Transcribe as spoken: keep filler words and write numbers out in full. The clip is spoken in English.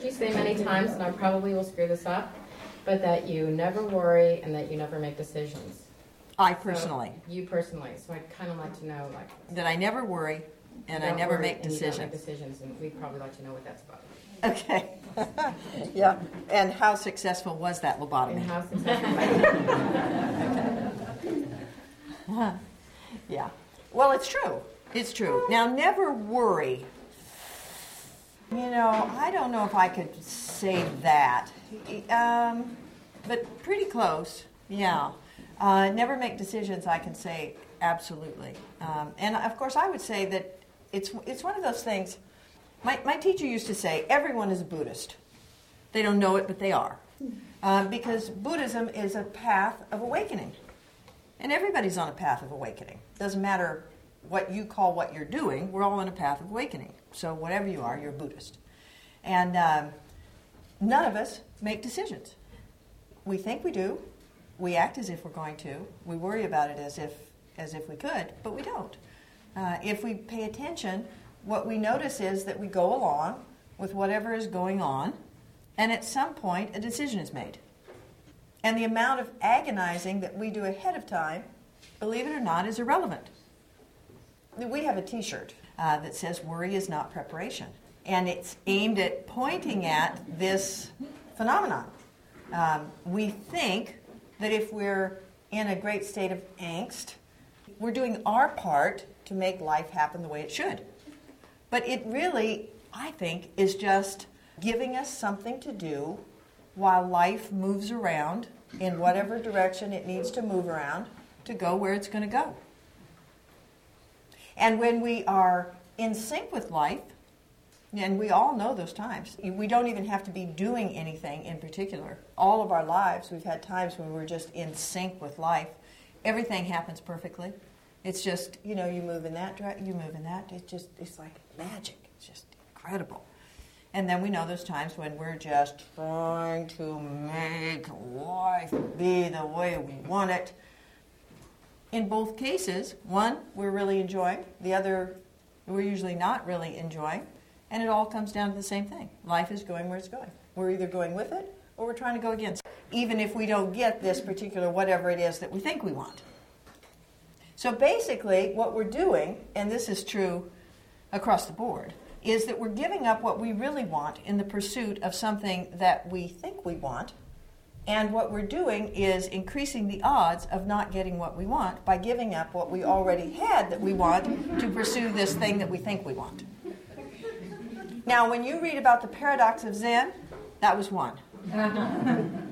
you say many times, and I probably will screw this up, but that you never worry and that you never make decisions. I personally. So, you personally. So I'd kind of like to know, like... That I never worry and I never make decisions. And you don't make decisions, and we'd probably like to know what that's about. Okay. Yeah. And how successful was that lobotomy? And how successful okay. Yeah. Well, it's true. It's true. Now, never worry. You know, I don't know if I could say that. Um, but pretty close. Yeah. Uh, never make decisions, I can say absolutely. Um, and, of course, I would say that it's it's one of those things. My, my teacher used to say, everyone is a Buddhist. They don't know it, but they are. Uh, because Buddhism is a path of awakening. And everybody's on a path of awakening. Doesn't matter what you call what you're doing, we're all on a path of awakening. So whatever you are, you're a Buddhist. And um, none of us make decisions. We think we do. We act as if we're going to. We worry about it as if as if we could, but we don't. Uh, if we pay attention, what we notice is that we go along with whatever is going on, and at some point a decision is made. And the amount of agonizing that we do ahead of time, believe it or not, is irrelevant. We have a T-shirt uh, that says, "Worry is not preparation." And it's aimed at pointing at this phenomenon. Um, we think that if we're in a great state of angst, we're doing our part to make life happen the way it should. But it really, I think, is just giving us something to do while life moves around in whatever direction it needs to move around to go where it's going to go. And when we are in sync with life, and we all know those times, we don't even have to be doing anything in particular. All of our lives, we've had times when we're just in sync with life. Everything happens perfectly. It's just, you know, you move in that direction, you move in that. It's just, it's like magic. It's just incredible. And then we know those times when we're just trying to make life be the way we want it. In both cases, one, we're really enjoying. The other, we're usually not really enjoying. And it all comes down to the same thing. Life is going where it's going. We're either going with it or we're trying to go against it, even if we don't get this particular whatever it is that we think we want. So basically, what we're doing, and this is true across the board, is that we're giving up what we really want in the pursuit of something that we think we want. And what we're doing is increasing the odds of not getting what we want by giving up what we already had that we want to pursue this thing that we think we want. Now, when you read about the paradox of Zen, that was one.